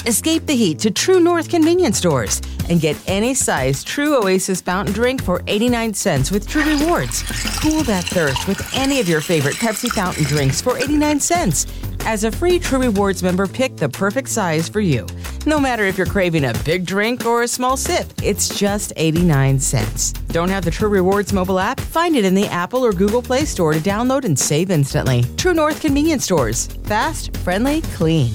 Escape the heat to True North convenience stores and get any size True Oasis fountain drink for 89 cents with True Rewards. Cool that thirst with any of your favorite Pepsi fountain drinks for 89 cents. As a free True Rewards member, pick the perfect size for you. No matter if you're craving a big drink or a small sip, it's just 89 cents. Don't have the True Rewards mobile app? Find it in the Apple or Google Play Store to download and save instantly. True North convenience stores. Fast, friendly, clean.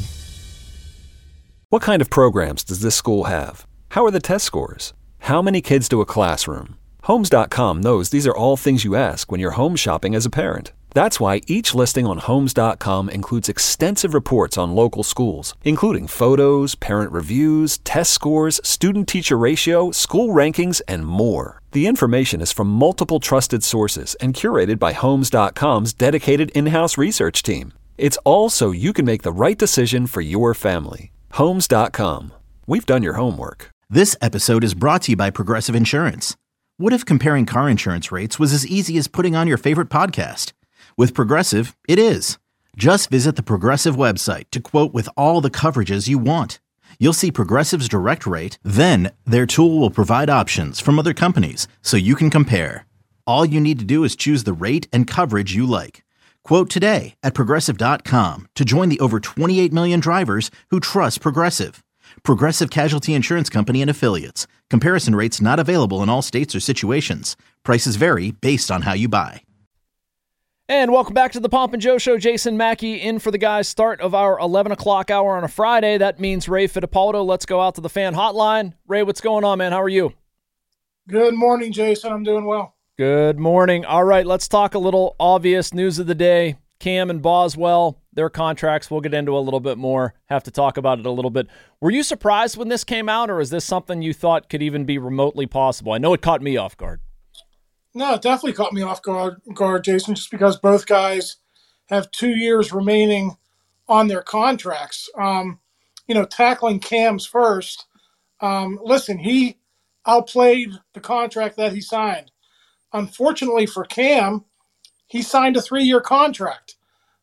What kind of programs does this school have? How are the test scores? How many kids do a classroom? Homes.com knows these are all things you ask when you're home shopping as a parent. That's why each listing on Homes.com includes extensive reports on local schools, including photos, parent reviews, test scores, student-teacher ratio, school rankings, and more. The information is from multiple trusted sources and curated by Homes.com's dedicated in-house research team. It's all so you can make the right decision for your family. Homes.com. We've done your homework. This episode is brought to you by Progressive Insurance. What if comparing car insurance rates was as easy as putting on your favorite podcast? With Progressive, it is. Just visit the Progressive website to quote with all the coverages you want. You'll see Progressive's direct rate, then their tool will provide options from other companies so you can compare. All you need to do is choose the rate and coverage you like. Quote today at Progressive.com to join the over 28 million drivers who trust Progressive. Progressive Casualty Insurance Company and Affiliates. Comparison rates not available in all states or situations. Prices vary based on how you buy. And welcome back to the Pomp and Joe Show. Jason Mackey in for the guys. Start of our 11 o'clock hour on a Friday. That means Ray Fittipaldo. Let's go out to the fan hotline. Ray, what's going on, man? How are you? Good morning, Jason. I'm doing well. Good morning. All right, let's talk a little obvious news of the day. Cam and Boswell, their contracts, we'll get into a little bit more. Have to talk about it a little bit. Were you surprised when this came out, or is this something you thought could even be remotely possible? I know it caught me off guard. No, it definitely caught me off guard, Jason, just because both guys have 2 years remaining on their contracts. Tackling Cam's first, listen, he outplayed the contract that he signed. Unfortunately for Cam, he signed a 3-year contract.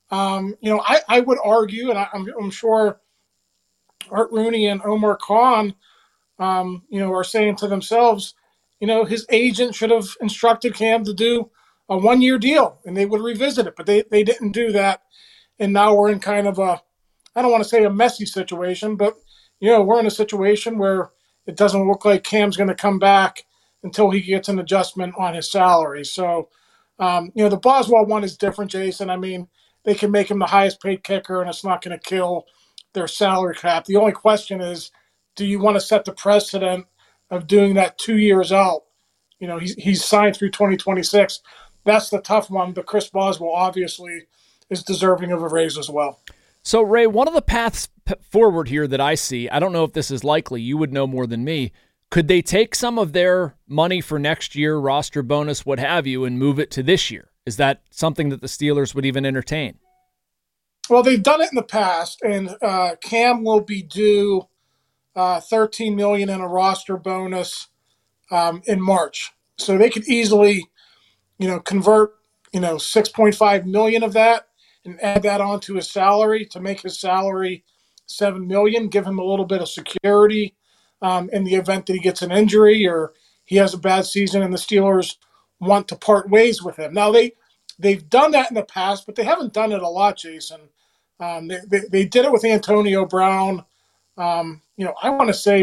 I would argue, and I'm sure Art Rooney and Omar Khan, are saying to themselves, his agent should have instructed Cam to do a 1-year deal, and they would revisit it. But they didn't do that, and now we're in kind of I don't want to say a messy situation, but, we're in a situation where it doesn't look like Cam's going to come back until he gets an adjustment on his salary. So, the Boswell one is different, Jason. I mean, they can make him the highest paid kicker, and it's not going to kill their salary cap. The only question is, do you want to set the precedent of doing that 2 years out? He's signed through 2026. That's the tough one, but Chris Boswell obviously is deserving of a raise as well. So, Ray, one of the paths forward here that I see, I don't know if this is likely, you would know more than me, could they take some of their money for next year, roster bonus, what have you, and move it to this year? Is that something that the Steelers would even entertain? Well, they've done it in the past, and Cam will be due $13 million in a roster bonus in March. So they could easily, convert, $6.5 million of that and add that onto his salary to make his salary $7 million, give him a little bit of security in the event that he gets an injury or he has a bad season and the Steelers want to part ways with him. Now, they've done that in the past, but they haven't done it a lot, Jason. They did it with Antonio Brown, I want to say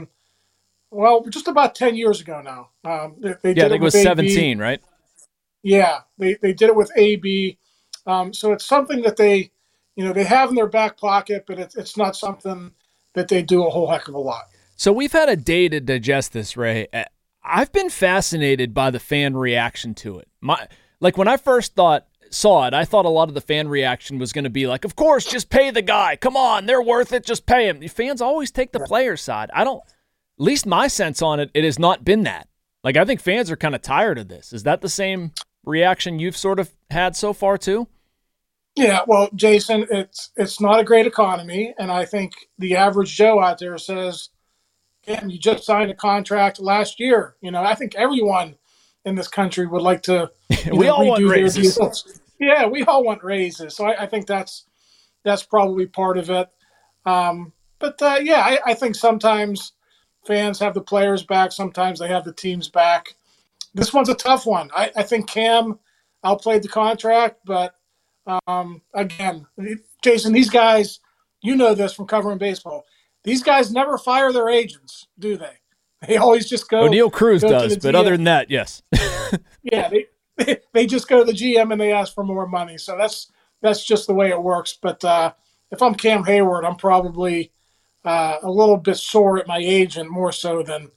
just about 10 years ago now. They did I think it was 17, right? Yeah, they did it with AB. So it's something that they have in their back pocket, but it's not something that they do a whole heck of a lot. So we've had a day to digest this, Ray. I've been fascinated by the fan reaction to it. When I first saw it, I thought a lot of the fan reaction was going to be like, of course, just pay the guy. Come on, they're worth it. Just pay him. The fans always take the player's side. At least my sense on it has not been that. I think fans are kind of tired of this. Is that the same reaction you've sort of had so far too? Yeah, well, Jason, it's not a great economy, and I think the average Joe out there says, Cam, you just signed a contract last year. I think everyone in this country would like to we all want raises. Yeah, we all want raises. So I think that's probably part of it. But I think sometimes fans have the players back. Sometimes they have the teams back. This one's a tough one. I think Cam outplayed the contract, but again, Jason, these guys, you know this from covering baseball. These guys never fire their agents, do they? They always just go. O'Neal Cruz does, but other than that, yes. Yeah, they just go to the GM and they ask for more money. So that's just the way it works. But if I'm Cam Hayward, I'm probably a little bit sore at my agent, more so than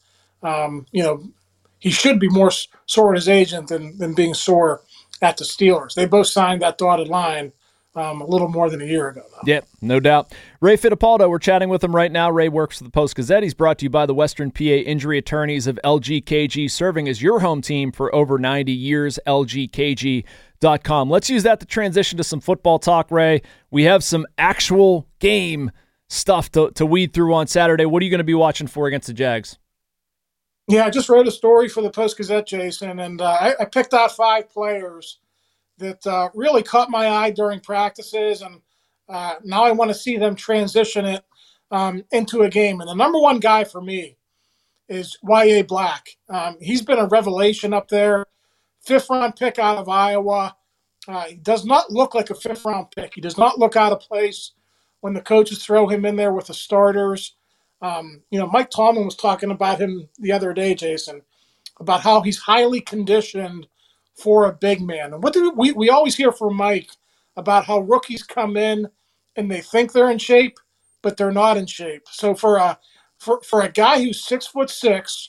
he should be more sore at his agent than being sore at the Steelers. They both signed that dotted line a little more than a year ago, though. Yep, no doubt. Ray Fittipaldo, we're chatting with him right now. Ray works for the Post-Gazette. He's brought to you by the Western PA Injury Attorneys of LGKG, serving as your home team for over 90 years, lgkg.com. Let's use that to transition to some football talk, Ray. We have some actual game stuff to weed through on Saturday. What are you going to be watching for against the Jags? Yeah, I just wrote a story for the Post-Gazette, Jason, and I picked out 5 players that really caught my eye during practices, and now I want to see them transition it into a game. And the number one guy for me is Y.A. Black. He's been a revelation up there, 5th-round pick out of Iowa. He does not look like a 5th-round pick. He does not look out of place when the coaches throw him in there with the starters. Mike Tomlin was talking about him the other day, Jason, about how he's highly conditioned for a big man. And what do we always hear from Mike about how rookies come in and they think they're in shape, but they're not in shape. So for a guy who's 6'6",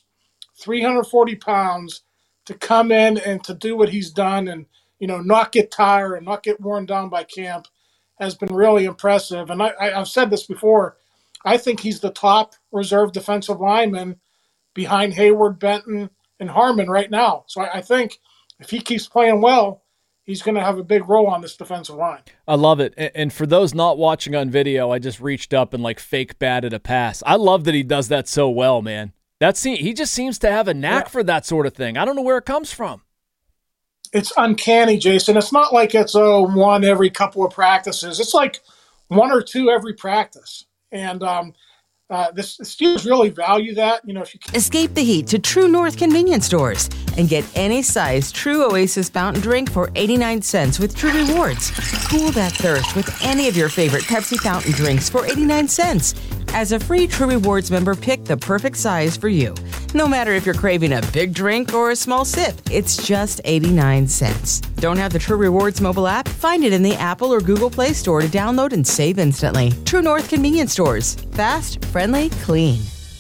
340 pounds, to come in and to do what he's done and not get tired and not get worn down by camp has been really impressive. And I've said this before. I think he's the top reserve defensive lineman behind Hayward, Benton, and Harmon right now. So I think if he keeps playing well, he's going to have a big role on this defensive line. I love it. And for those not watching on video, I just reached up and fake batted a pass. I love that he does that so well, man. He just seems to have a knack for that sort of thing. I don't know where it comes from. It's uncanny, Jason. It's not like it's one every couple of practices. It's like 1 or 2 every practice. And the Steelers really value that. If you can. Escape the heat to True North convenience stores and get any size True Oasis fountain drink for 89 cents with True Rewards. Cool that thirst with any of your favorite Pepsi fountain drinks for 89 cents. As a free True Rewards member, pick the perfect size for you. No matter if you're craving a big drink or a small sip, it's just 89 cents. Don't have the True Rewards mobile app? Find it in the Apple or Google Play Store to download and save instantly. True North convenience stores. Fast, friendly, clean.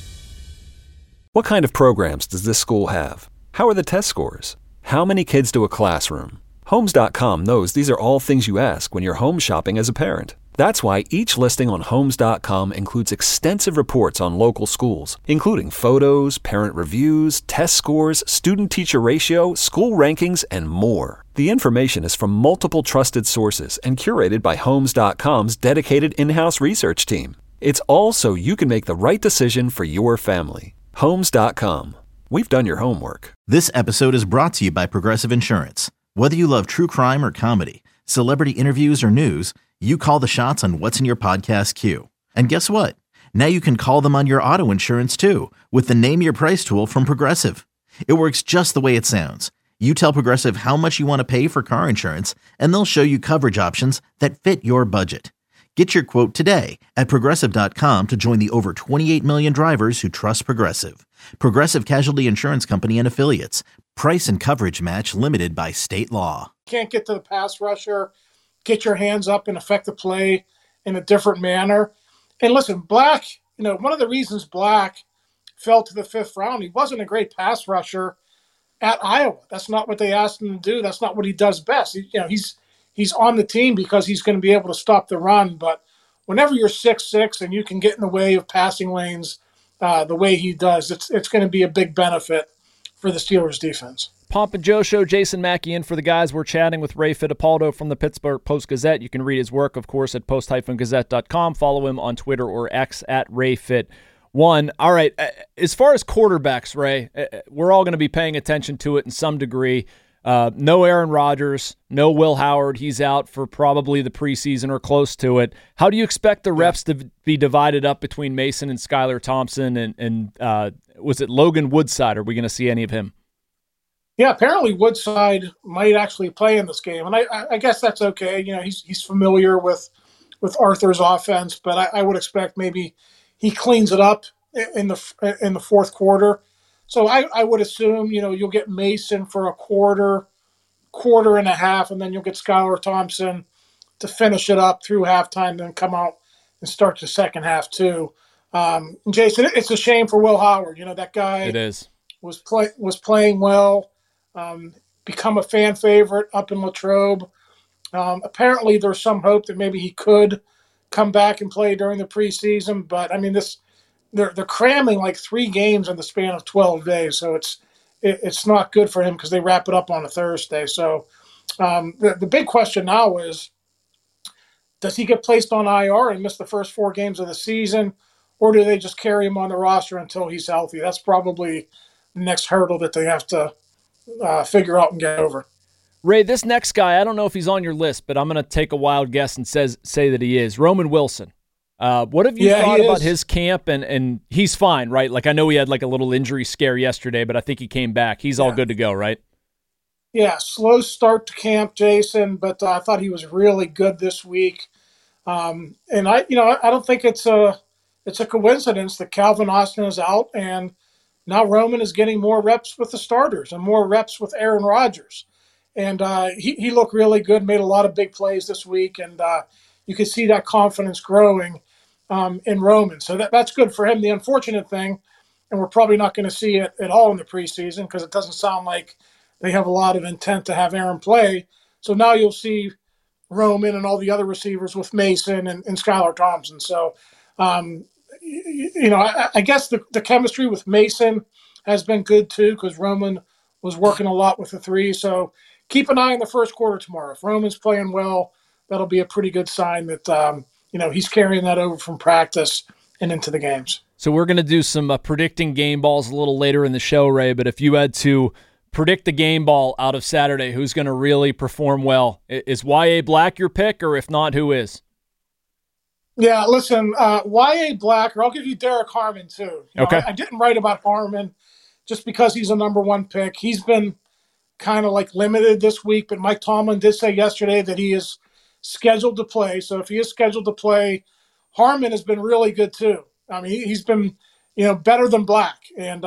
What kind of programs does this school have? How are the test scores? How many kids do a classroom? Homes.com knows these are all things you ask when you're home shopping as a parent. That's why each listing on Homes.com includes extensive reports on local schools, including photos, parent reviews, test scores, student-teacher ratio, school rankings, and more. The information is from multiple trusted sources and curated by Homes.com's dedicated in-house research team. It's all so you can make the right decision for your family. Homes.com. We've done your homework. This episode is brought to you by Progressive Insurance. Whether you love true crime or comedy, celebrity interviews or news, you call the shots on what's in your podcast queue. And guess what? Now you can call them on your auto insurance too with the Name Your Price tool from Progressive. It works just the way it sounds. You tell Progressive how much you want to pay for car insurance, and they'll show you coverage options that fit your budget. Get your quote today at Progressive.com to join the over 28 million drivers who trust Progressive. Progressive Casualty Insurance Company and Affiliates. Price and coverage match limited by state law. Can't get to the pass rusher, get your hands up and affect the play in a different manner. And listen, Black, one of the reasons Black fell to the 5th round, he wasn't a great pass rusher at Iowa. That's not what they asked him to do. That's not what he does best. He's on the team because he's going to be able to stop the run. But whenever you're 6'6" and you can get in the way of passing lanes the way he does, it's going to be a big benefit for the Steelers defense. Pomp and Joe Show, Jason Mackey in for the guys. We're chatting with Ray Fittipaldo from the Pittsburgh Post-Gazette. You can read his work, of course, at post-gazette.com. Follow him on Twitter or X at RayFit1. All right, as far as quarterbacks, Ray, we're all going to be paying attention to it in some degree. No Aaron Rodgers, no Will Howard. He's out for probably the preseason or close to it. How do you expect the reps to be divided up between Mason and Skylar Thompson and was it Logan Woodside? Are we going to see any of him? Yeah, apparently Woodside might actually play in this game, and I guess that's okay. He's familiar with Arthur's offense, but I would expect maybe he cleans it up in the fourth quarter. So I would assume you'll get Mason for a quarter and a half, and then you'll get Skylar Thompson to finish it up through halftime, then come out and start the second half too. Jason, it's a shame for Will Howard. That guy it is was playing well. Become a fan favorite up in Latrobe. Apparently, there's some hope that maybe he could come back and play during the preseason. But I mean, they're cramming like 3 games in the span of 12 days, so it's not good for him because they wrap it up on a Thursday. So the big question now is, does he get placed on IR and miss the first 4 games of the season, or do they just carry him on the roster until he's healthy? That's probably the next hurdle that they have to figure out and get over. Ray, this next guy, I don't know if he's on your list, but I'm going to take a wild guess and say that he is. Roman Wilson. What have you thought about his camp? And he's fine, right? Like, I know he had like a little injury scare yesterday, but I think he came back. He's all good to go, right? Yeah, slow start to camp, Jason, but I thought he was really good this week. And I don't think it's a coincidence that Calvin Austin is out and now Roman is getting more reps with the starters and more reps with Aaron Rodgers. And he looked really good, made a lot of big plays this week, and you can see that confidence growing in Roman. So that's good for him. The unfortunate thing, and we're probably not going to see it at all in the preseason because it doesn't sound like they have a lot of intent to have Aaron play. So now you'll see Roman and all the other receivers with Mason and Skylar Thompson. So, I guess the chemistry with Mason has been good too because Roman was working a lot with the 3. So keep an eye on the first quarter tomorrow. If Roman's playing well, that'll be a pretty good sign that he's carrying that over from practice and into the games. So we're going to do some predicting game balls a little later in the show, Ray, but if you had to predict the game ball out of Saturday, who's going to really perform well? Is Y.A. Black your pick, or if not, who is? Yeah, listen, Y.A. Black, or I'll give you Derek Harmon too. Okay. I didn't write about Harmon just because he's a number 1 pick. He's been kind of like limited this week, but Mike Tomlin did say yesterday that he is scheduled to play. So if he is scheduled to play, Harmon has been really good too. I mean, he's been, better than Black. And,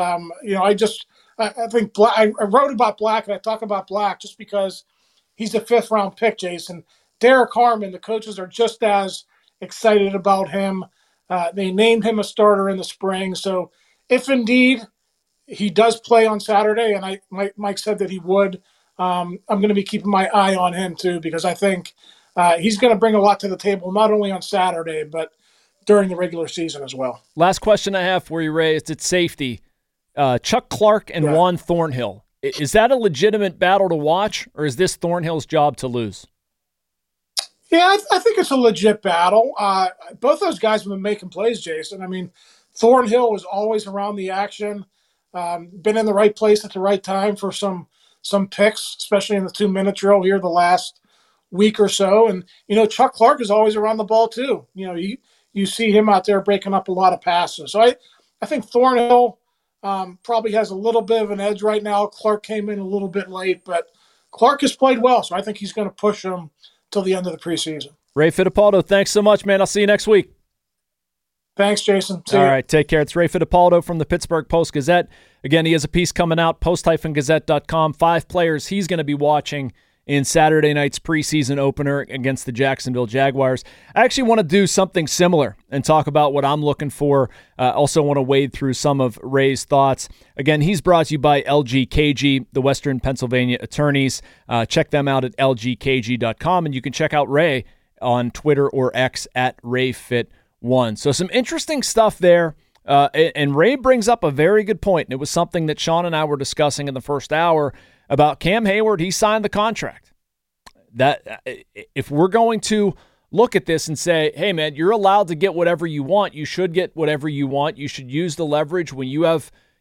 I think Black, I wrote about Black and I talk about Black just because he's a 5th round pick, Jason. Derek Harmon, the coaches are just as excited about him. They named him a starter in the spring. So if indeed he does play on Saturday, and Mike said that he would, I'm going to be keeping my eye on him too, because I think he's going to bring a lot to the table, not only on Saturday, but during the regular season as well. Last question I have for you, Ray, is at safety. Chuck Clark and Juan Thornhill. Is that a legitimate battle to watch, or is this Thornhill's job to lose? Yeah, I think it's a legit battle. Both those guys have been making plays, Jason. I mean, Thornhill is always around the action, been in the right place at the right time for some picks, especially in the 2-minute drill here the last week or so. And, Chuck Clark is always around the ball too. You see him out there breaking up a lot of passes. So I think Thornhill probably has a little bit of an edge right now. Clark came in a little bit late, but Clark has played well, so I think he's going to push him till the end of the preseason. Ray Fittipaldo, thanks so much, man. I'll see you next week. Thanks, Jason. All right, take care. It's Ray Fittipaldo from the Pittsburgh Post-Gazette. Again, he has a piece coming out, post-gazette.com, 5 players he's going to be watching in Saturday night's preseason opener against the Jacksonville Jaguars. I actually want to do something similar and talk about what I'm looking for. Also want to wade through some of Ray's thoughts. Again, he's brought to you by LGKG, the Western Pennsylvania attorneys. Check them out at lgkg.com, and you can check out Ray on Twitter or X at RayFit1. So some interesting stuff there. And Ray brings up a very good point, and it was something that Sean and I were discussing in the first hour about Cam Hayward. He signed the contract. That if we're going to look at this and say, hey, man, you're allowed to get whatever you want, you should get whatever you want, you should use the leverage when you have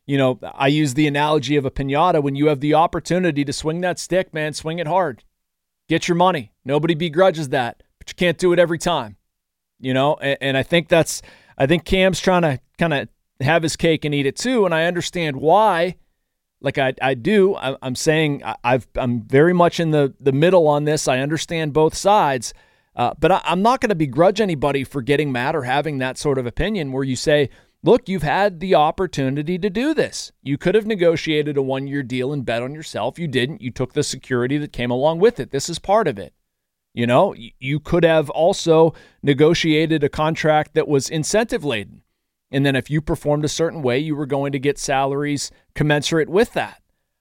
I use the analogy of a piñata. When you have the opportunity to swing that stick, man, swing it hard. Get your money. Nobody begrudges that, but you can't do it every time. And I think Cam's trying to kind of have his cake and eat it too, and I understand why. Like I do. I'm saying I'm very much in the middle on this. I understand both sides, but I'm not going to begrudge anybody for getting mad or having that sort of opinion where you say, look, you've had the opportunity to do this. You could have negotiated a 1-year deal and bet on yourself. You didn't. You took the security that came along with it. This is part of it. You could have also negotiated a contract that was incentive-laden. And then if you performed a certain way, you were going to get salaries commensurate with that.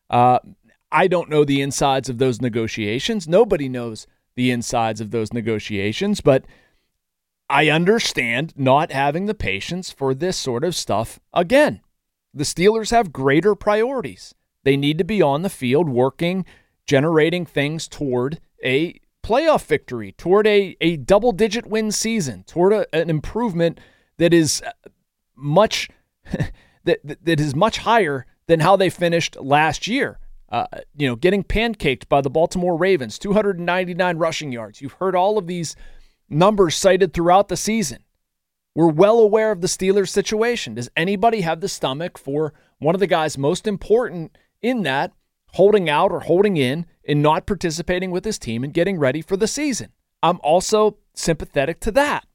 I don't know the insides of those negotiations. Nobody knows the insides of those negotiations, but I understand not having the patience for this sort of stuff again. The Steelers have greater priorities. They need to be on the field working, generating things toward a playoff victory, toward a double-digit win season, toward an improvement that is much that is much higher than how they finished last year. Getting pancaked by the Baltimore Ravens, 299 rushing yards. You've heard all of these numbers cited throughout the season. We're well aware of the Steelers' situation. Does anybody have the stomach for one of the guys most important in that holding out or holding in and not participating with his team and getting ready for the season? I'm also sympathetic to that.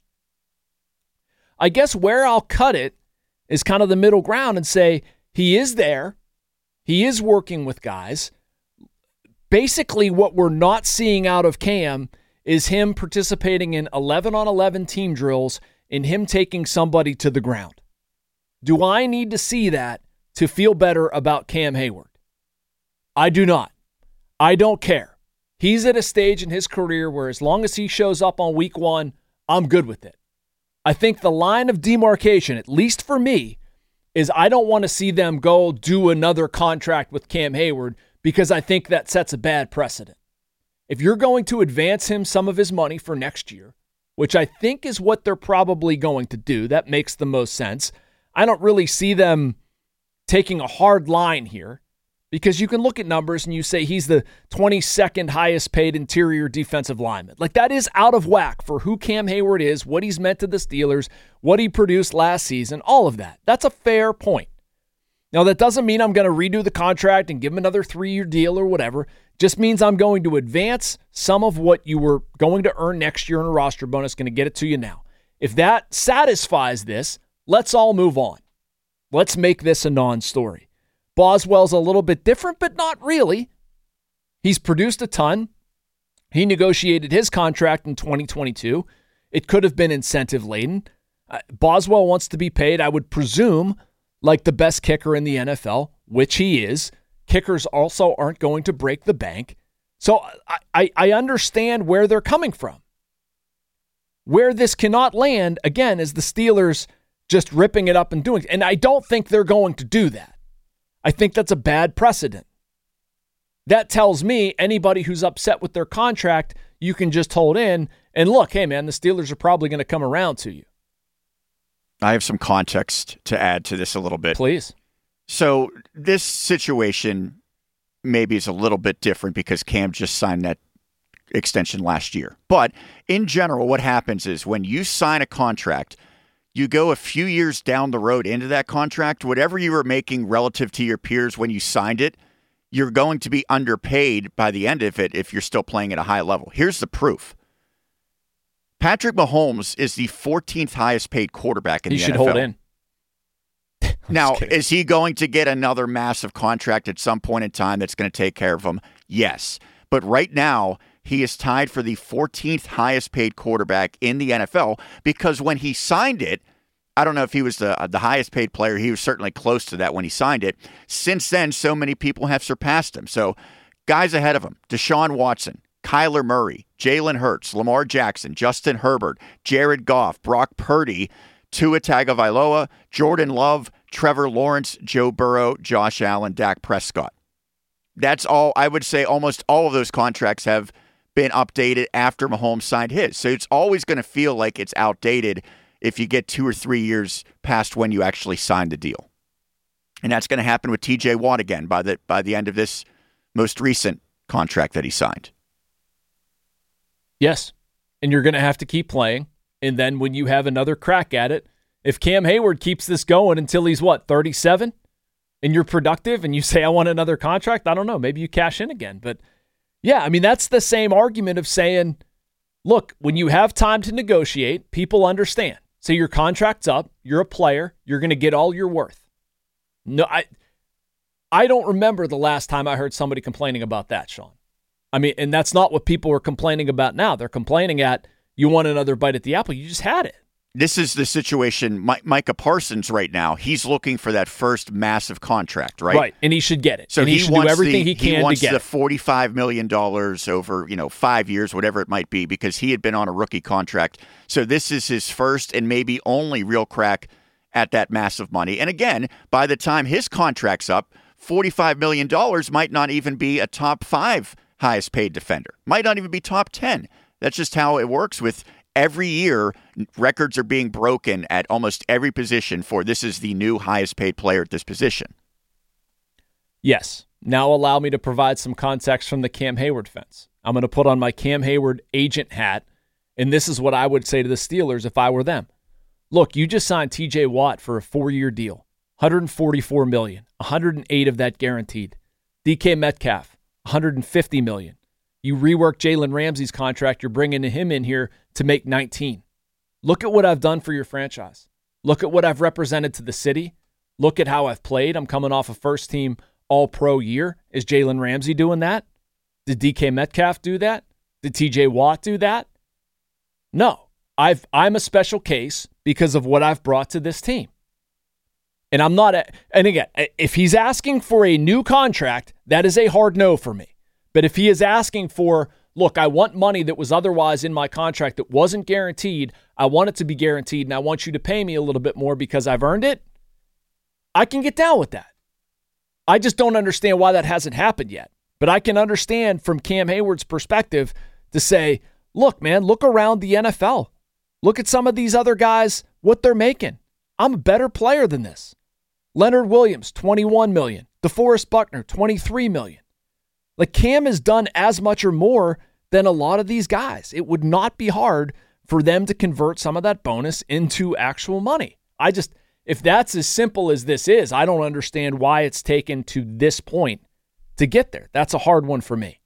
I guess where I'll cut it is kind of the middle ground and say he is there. He is working with guys. Basically, what we're not seeing out of Cam is him participating in 11-on-11 team drills and him taking somebody to the ground. Do I need to see that to feel better about Cam Hayward? I do not. I don't care. He's at a stage in his career where as long as he shows up on week 1, I'm good with it. I think the line of demarcation, at least for me, is I don't want to see them go do another contract with Cam Hayward because I think that sets a bad precedent. If you're going to advance him some of his money for next year, which I think is what they're probably going to do, that makes the most sense. I don't really see them taking a hard line here because you can look at numbers and you say he's the 22nd highest paid interior defensive lineman. Like that is out of whack for who Cam Hayward is, what he's meant to the Steelers, what he produced last season, all of that. That's a fair point. Now, that doesn't mean I'm going to redo the contract and give him another 3-year deal or whatever. Just means I'm going to advance some of what you were going to earn next year in a roster bonus, going to get it to you now. If that satisfies this, let's all move on. Let's make this a non-story. Boswell's a little bit different, but not really. He's produced a ton. He negotiated his contract in 2022. It could have been incentive-laden. Boswell wants to be paid, I would presume, like the best kicker in the NFL, which he is. Kickers also aren't going to break the bank. So I understand where they're coming from. Where this cannot land, again, is the Steelers just ripping it up and doing it. And I don't think they're going to do that. I think that's a bad precedent. That tells me anybody who's upset with their contract, you can just hold in and look, hey, man, the Steelers are probably going to come around to you. I have some context to add to this a little bit. Please. So this situation maybe is a little bit different because Cam just signed that extension last year. But in general, what happens is when you sign a contract, you go a few years down the road into that contract, whatever you were making relative to your peers when you signed it, you're going to be underpaid by the end of it if you're still playing at a high level. Here's the proof. Patrick Mahomes is the 14th highest paid quarterback in the NFL. He should hold in. Now, is he going to get another massive contract at some point in time that's going to take care of him? Yes. But right now, he is tied for the 14th highest paid quarterback in the NFL because when he signed it, I don't know if he was the highest paid player. He was certainly close to that when he signed it. Since then, so many people have surpassed him. So guys ahead of him, Deshaun Watson, Kyler Murray, Jalen Hurts, Lamar Jackson, Justin Herbert, Jared Goff, Brock Purdy, Tua Tagovailoa, Jordan Love, Trevor Lawrence, Joe Burrow, Josh Allen, Dak Prescott. That's all. I would say almost all of those contracts have been updated after Mahomes signed his. So it's always going to feel like it's outdated if you get 2 or 3 years past when you actually signed the deal. And that's going to happen with TJ Watt again by the end of this most recent contract that he signed. Yes. And you're going to have to keep playing. And then when you have another crack at it, if Cam Hayward keeps this going until he's 37, and you're productive and you say, I want another contract, I don't know, maybe you cash in again. But yeah, I mean, that's the same argument of saying, look, when you have time to negotiate, people understand. So your contract's up, you're a player, you're going to get all you're worth. No, I don't remember the last time I heard somebody complaining about that, Sean. I mean, and that's not what people are complaining about now. They're complaining at, you want another bite at the apple. You just had it. This is the situation. Micah Parsons right now, he's looking for that first massive contract, right? Right, and he should get it. So and he should do everything he can to get it. He wants the $45 million over 5 years, whatever it might be, because he had been on a rookie contract. So this is his first and maybe only real crack at that massive money. And again, by the time his contract's up, $45 million might not even be a top 5 highest paid defender. Might not even be top 10. That's just how it works with every year. Records are being broken at almost every position for this is the new highest paid player at this position. Yes. Now allow me to provide some context from the Cam Hayward fence. I'm going to put on my Cam Hayward agent hat, and this is what I would say to the Steelers if I were them. Look, you just signed TJ Watt for a 4-year deal, $144 million, $108 of that guaranteed. DK Metcalf, $150 million. You rework Jalen Ramsey's contract, you're bringing him in here to make $19. Look at what I've done for your franchise. Look at what I've represented to the city. Look at how I've played. I'm coming off a first-team All-Pro year. Is Jalen Ramsey doing that? Did DK Metcalf do that? Did TJ Watt do that? No. I'm a special case because of what I've brought to this team. And I'm not, and again, if he's asking for a new contract, that is a hard no for me. But if he is asking for, look, I want money that was otherwise in my contract that wasn't guaranteed, I want it to be guaranteed, and I want you to pay me a little bit more because I've earned it, I can get down with that. I just don't understand why that hasn't happened yet. But I can understand from Cam Hayward's perspective to say, look, man, look around the NFL. Look at some of these other guys, what they're making. I'm a better player than this. Leonard Williams, $21 million. DeForest Buckner, $23 million. Like, Cam has done as much or more than a lot of these guys. It would not be hard for them to convert some of that bonus into actual money. If that's as simple as this is, I don't understand why it's taken to this point to get there. That's a hard one for me.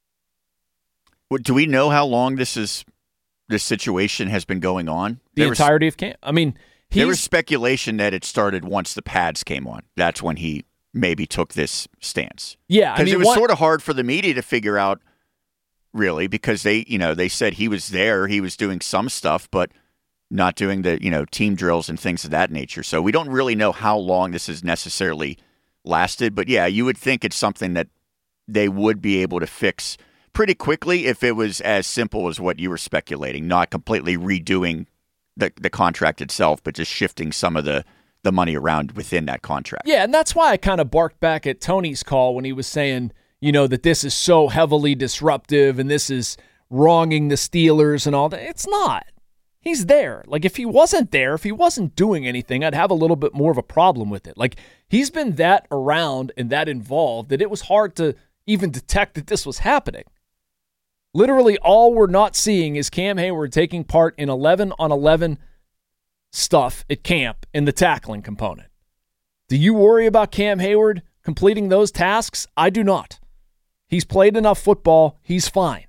Do we know how long this situation has been going on? The entirety of Cam? I mean, there was speculation that it started once the pads came on. That's when he maybe took this stance. Yeah. Because it was sort of hard for the media to figure out, really, because they said he was there, he was doing some stuff, but not doing the, team drills and things of that nature. So we don't really know how long this has necessarily lasted. But yeah, you would think it's something that they would be able to fix pretty quickly if it was as simple as what you were speculating, not completely redoing the contract itself, but just shifting some of the money around within that contract. Yeah, and that's why I kind of barked back at Tony's call when he was saying, that this is so heavily disruptive and this is wronging the Steelers and all that. It's not. He's there. Like, if he wasn't there, if he wasn't doing anything, I'd have a little bit more of a problem with it. Like, he's been that around and that involved that it was hard to even detect that this was happening. Literally all we're not seeing is Cam Hayward taking part in 11-on-11 stuff at camp in the tackling component. Do you worry about Cam Hayward completing those tasks? I do not. He's played enough football. He's fine.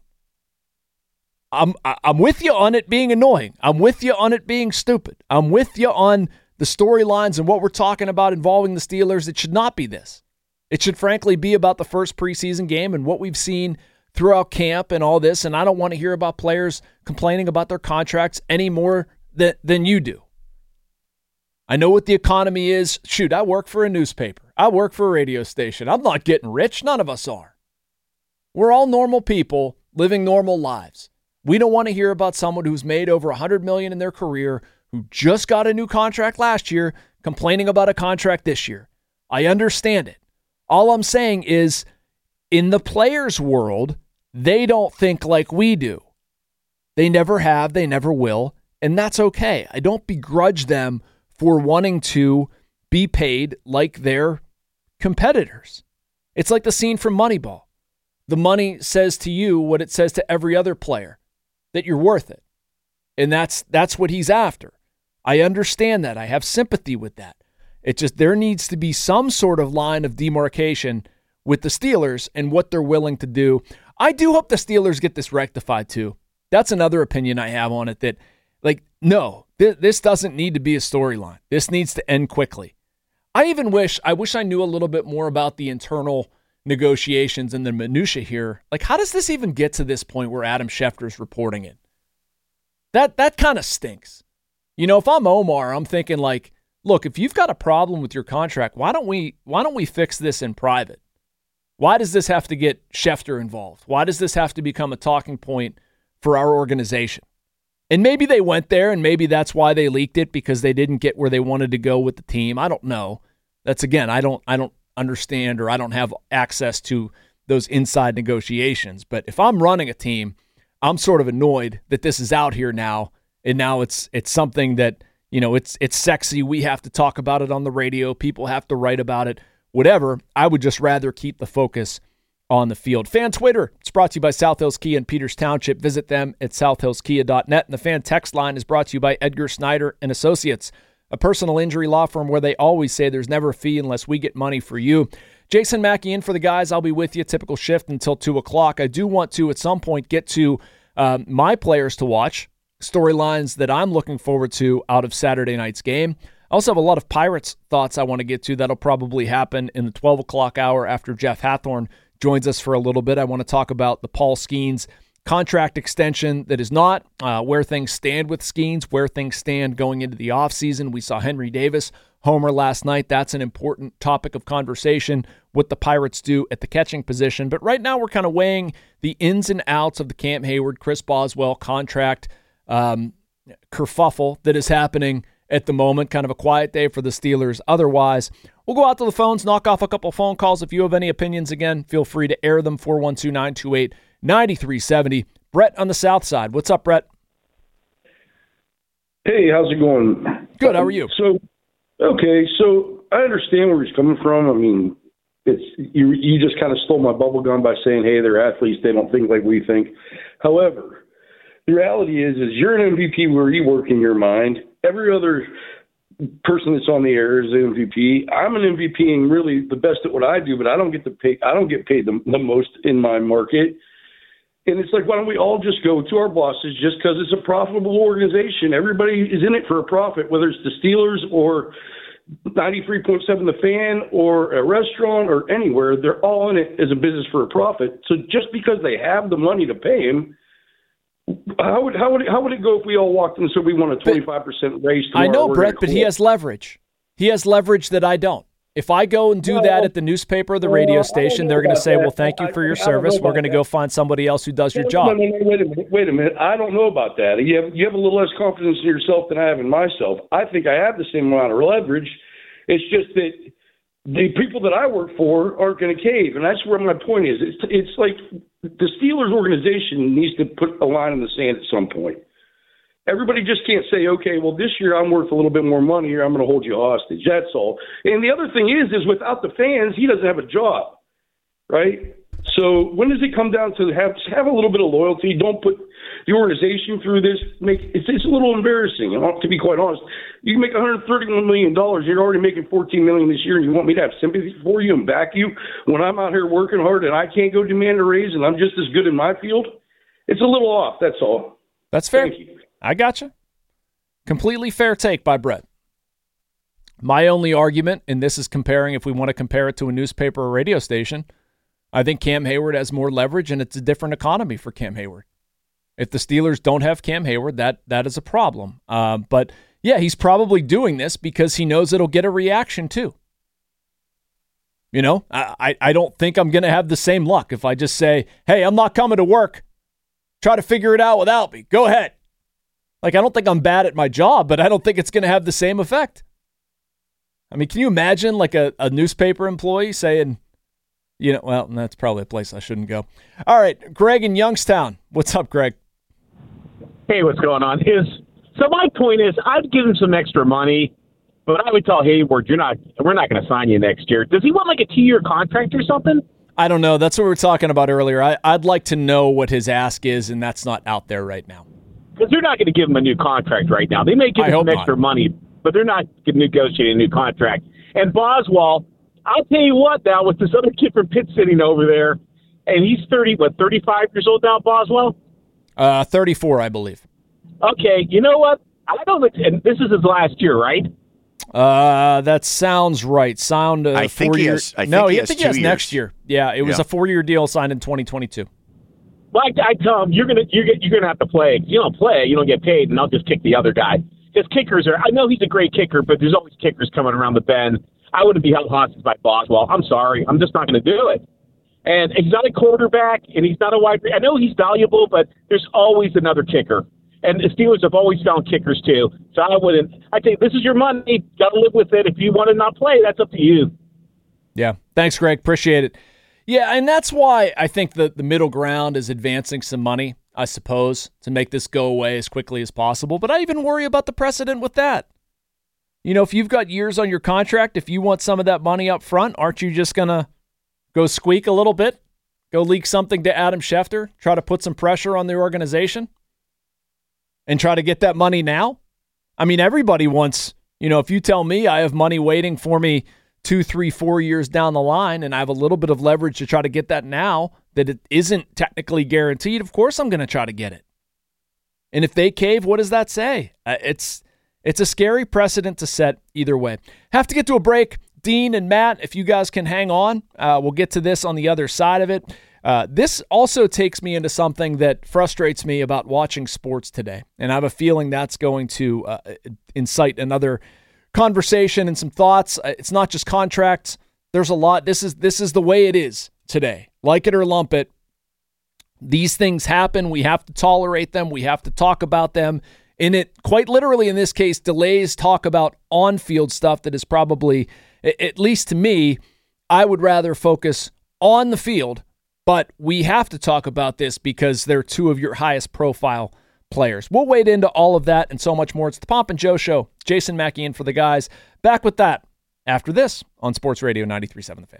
I'm with you on it being annoying. I'm with you on it being stupid. I'm with you on the storylines and what we're talking about involving the Steelers. It should not be this. It should frankly be about the first preseason game and what we've seen throughout camp and all this. And I don't want to hear about players complaining about their contracts any more than you do. I know what the economy is. Shoot, I work for a newspaper. I work for a radio station. I'm not getting rich. None of us are. We're all normal people living normal lives. We don't want to hear about someone who's made over $100 million in their career, who just got a new contract last year, complaining about a contract this year. I understand it. All I'm saying is, in the players' world, they don't think like we do. They never have, they never will, and that's okay. I don't begrudge them for wanting to be paid like their competitors. It's like the scene from Moneyball. The money says to you what it says to every other player, that you're worth it. And that's what he's after. I understand that. I have sympathy with that. It just, there needs to be some sort of line of demarcation with the Steelers and what they're willing to do. I do hope the Steelers get this rectified too. That's another opinion I have on it, that, like, no, this doesn't need to be a storyline. This needs to end quickly. I wish I knew a little bit more about the internal negotiations and the minutia here. Like, how does this even get to this point where Adam Schefter's reporting it? That kind of stinks. You know, if I'm Omar, I'm thinking like, look, if you've got a problem with your contract, why don't we fix this in private? Why does this have to get Schefter involved? Why does this have to become a talking point for our organization? And maybe they went there, and maybe that's why they leaked it, because they didn't get where they wanted to go with the team. I don't know. That's, again, I don't understand, or I don't have access to those inside negotiations. But if I'm running a team, I'm sort of annoyed that this is out here now, and now it's something that, you know, it's sexy. We have to talk about it on the radio. People have to write about it. Whatever. I would just rather keep the focus on the field. Fan Twitter, it's brought to you by South Hills Kia in Peters Township. Visit them at southhillskia.net. And the fan text line is brought to you by Edgar Snyder and Associates, a personal injury law firm where they always say there's never a fee unless we get money for you. Jason Mackey in for the guys. I'll be with you, typical shift until 2 o'clock. I do want to, at some point, get to my players to watch, storylines that I'm looking forward to out of Saturday night's game. I also have a lot of Pirates thoughts I want to get to. That'll probably happen in the 12 o'clock hour after Jeff Hathorn joins us for a little bit. I want to talk about the Paul Skeens contract extension that is not, where things stand with Skeens, where things stand going into the offseason. We saw Henry Davis homer last night. That's an important topic of conversation, what the Pirates do at the catching position. But right now we're kind of weighing the ins and outs of the Cam Hayward, Chris Boswell contract kerfuffle that is happening at the moment. Kind of a quiet day for the Steelers. Otherwise, we'll go out to the phones, knock off a couple phone calls. If you have any opinions, again, feel free to air them, 412-928-9370. Brett on the South Side. What's up, Brett? Hey, how's it going? Good, how are you? So I understand where he's coming from. I mean, it's you just kind of stole my bubble gum by saying, hey, they're athletes, they don't think like we think. However, the reality is you're an MVP where you work in your mind. Every other person that's on the air is an MVP. I'm an MVP and really the best at what I do, but I don't get paid the most in my market. And it's like, why don't we all just go to our bosses just because it's a profitable organization? Everybody is in it for a profit, whether it's the Steelers or 93.7 The Fan or a restaurant or anywhere. They're all in it as a business for a profit. So just because they have the money to pay him, how would it go if we all walked in and said we want a 25% raise tomorrow? I know, Brett, but he has leverage. He has leverage that I don't. If I go and do that at the newspaper or the radio station, they're going to say, well, thank you for your service. We're going to go find somebody else who does your job. No, wait a minute. I don't know about that. You have a little less confidence in yourself than I have in myself. I think I have the same amount of leverage. It's just that the people that I work for aren't going to cave, and that's where my point is. It's like the Steelers organization needs to put a line in the sand at some point. Everybody just can't say, okay, well, this year I'm worth a little bit more money here. I'm going to hold you hostage. That's all. And the other thing is without the fans, he doesn't have a job, right? So when does it come down to have a little bit of loyalty? Don't put the organization through this. It's a little embarrassing, to be quite honest. You can make $131 million. You're already making $14 million this year, and you want me to have sympathy for you and back you when I'm out here working hard and I can't go demand a raise and I'm just as good in my field? It's a little off, that's all. That's fair. Thank you. I gotcha. Completely fair take by Brett. My only argument, and this is comparing, if we want to compare it to a newspaper or radio station, I think Cam Hayward has more leverage, and it's a different economy for Cam Hayward. If the Steelers don't have Cam Hayward, that is a problem. But, yeah, he's probably doing this because he knows it'll get a reaction too. You know, I don't think I'm going to have the same luck if I just say, hey, I'm not coming to work. Try to figure it out without me. Go ahead. Like, I don't think I'm bad at my job, but I don't think it's going to have the same effect. I mean, can you imagine like a newspaper employee saying, you know, well, that's probably a place I shouldn't go. All right, Greg in Youngstown. What's up, Greg? Hey, what's going on? So my point is, I'd give him some extra money But I would tell Hayward, we're not going to sign you next year. Does he want like a 2-year contract or something? I don't know. That's what we were talking about earlier. I'd like to know what his ask is, and that's not out there right now. Because they're not going to give him a new contract right now. They may give him some extra money, but they're not negotiating a new contract. And Boswell, I'll tell you what now, with this other kid from Pitt sitting over there, and he's 35 years old now, Boswell? 34, I believe. Okay, you know what? I don't. And this is his last year, right? That sounds right. I think he has. I think he has next year. Yeah, it was a 4-year deal signed in 2022. Well, I tell him you're gonna have to play. If you don't play, you don't get paid, and I'll just kick the other guy. Because kickers are. I know he's a great kicker, but there's always kickers coming around the bend. I wouldn't be held hostage by Boswell. I'm sorry. I'm just not going to do it. And he's not a quarterback, and he's not a wide. I know he's valuable, but there's always another kicker. And the Steelers have always found kickers too. So I wouldn't. I think this is your money. Got to live with it. If you want to not play, that's up to you. Yeah. Thanks, Greg. Appreciate it. Yeah, and that's why I think the middle ground is advancing some money, I suppose, to make this go away as quickly as possible. But I even worry about the precedent with that. You know, if you've got years on your contract, if you want some of that money up front, aren't you just going to go squeak a little bit? Go leak something to Adam Schefter? Try to put some pressure on the organization? And try to get that money now? I mean, everybody wants, if you tell me I have money waiting for me 2, 3, 4 years down the line and I have a little bit of leverage to try to get that now, that it isn't technically guaranteed, of course I'm going to try to get it. And if they cave, what does that say? It's a scary precedent to set either way. Have to get to a break. Dean and Matt, if you guys can hang on, we'll get to this on the other side of it. This also takes me into something that frustrates me about watching sports today. And I have a feeling that's going to incite another conversation and some thoughts. It's not just contracts. There's a lot. This is the way it is today. Like it or lump it. These things happen. We have to tolerate them. We have to talk about them. And it, quite literally in this case, delays talk about on-field stuff that is probably, at least to me, I would rather focus on the field. But we have to talk about this because they're two of your highest profile players. We'll wade into all of that and so much more. It's the Pomp and Joe Show. Jason Mackey in for the guys. Back with that after this on Sports Radio 93.7 The Fan.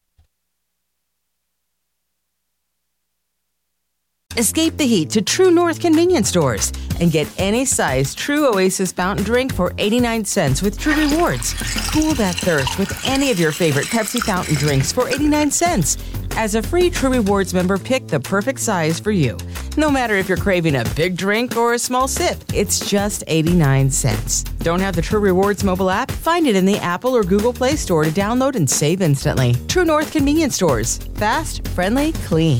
Escape the heat to True North convenience stores and get any size True Oasis fountain drink for 89 cents with True Rewards. Cool that thirst with any of your favorite Pepsi fountain drinks for 89 cents. As a free True Rewards member, pick the perfect size for you. No matter if you're craving a big drink or a small sip, it's just 89 cents. Don't have the True Rewards mobile app? Find it in the Apple or Google Play Store to download and save instantly. True North convenience stores. Fast, friendly, clean.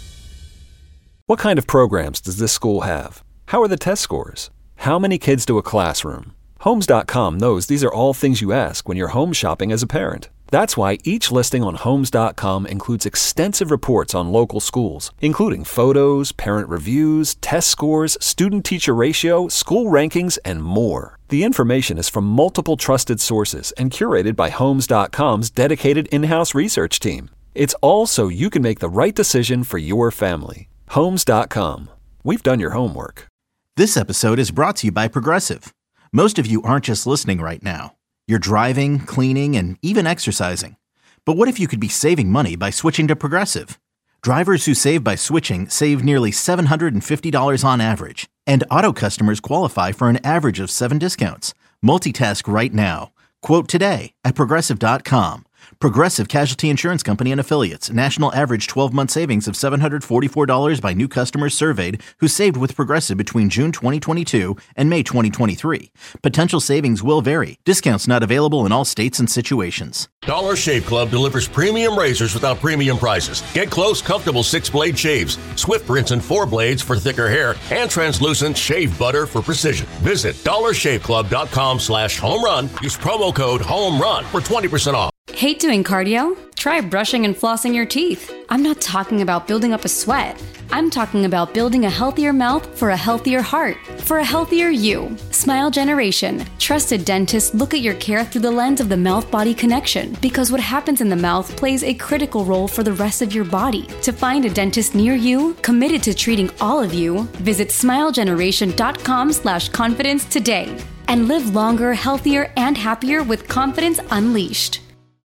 What kind of programs does this school have? How are the test scores? How many kids do a classroom? Homes.com knows these are all things you ask when you're home shopping as a parent. That's why each listing on Homes.com includes extensive reports on local schools, including photos, parent reviews, test scores, student-teacher ratio, school rankings, and more. The information is from multiple trusted sources and curated by Homes.com's dedicated in-house research team. It's all so you can make the right decision for your family. Homes.com. We've done your homework. This episode is brought to you by Progressive. Most of you aren't just listening right now. You're driving, cleaning, and even exercising. But what if you could be saving money by switching to Progressive? Drivers who save by switching save nearly $750 on average. And auto customers qualify for an average of 7 discounts. Multitask right now. Quote today at Progressive.com. Progressive Casualty Insurance Company and Affiliates. National average 12-month savings of $744 by new customers surveyed who saved with Progressive between June 2022 and May 2023. Potential savings will vary. Discounts not available in all states and situations. Dollar Shave Club delivers premium razors without premium prices. Get close, comfortable 6-blade shaves, swift rinse and 4 blades for thicker hair, and translucent shave butter for precision. Visit dollarshaveclub.com/homerun. Use promo code HOMERUN for 20% off. Hate doing cardio? Try brushing and flossing your teeth. I'm not talking about building up a sweat. I'm talking about building a healthier mouth for a healthier heart, for a healthier you. Smile Generation. Trusted dentists look at your care through the lens of the mouth-body connection because what happens in the mouth plays a critical role for the rest of your body. To find a dentist near you, committed to treating all of you, visit smilegeneration.com/confidence today. and live longer, healthier, and happier with confidence unleashed.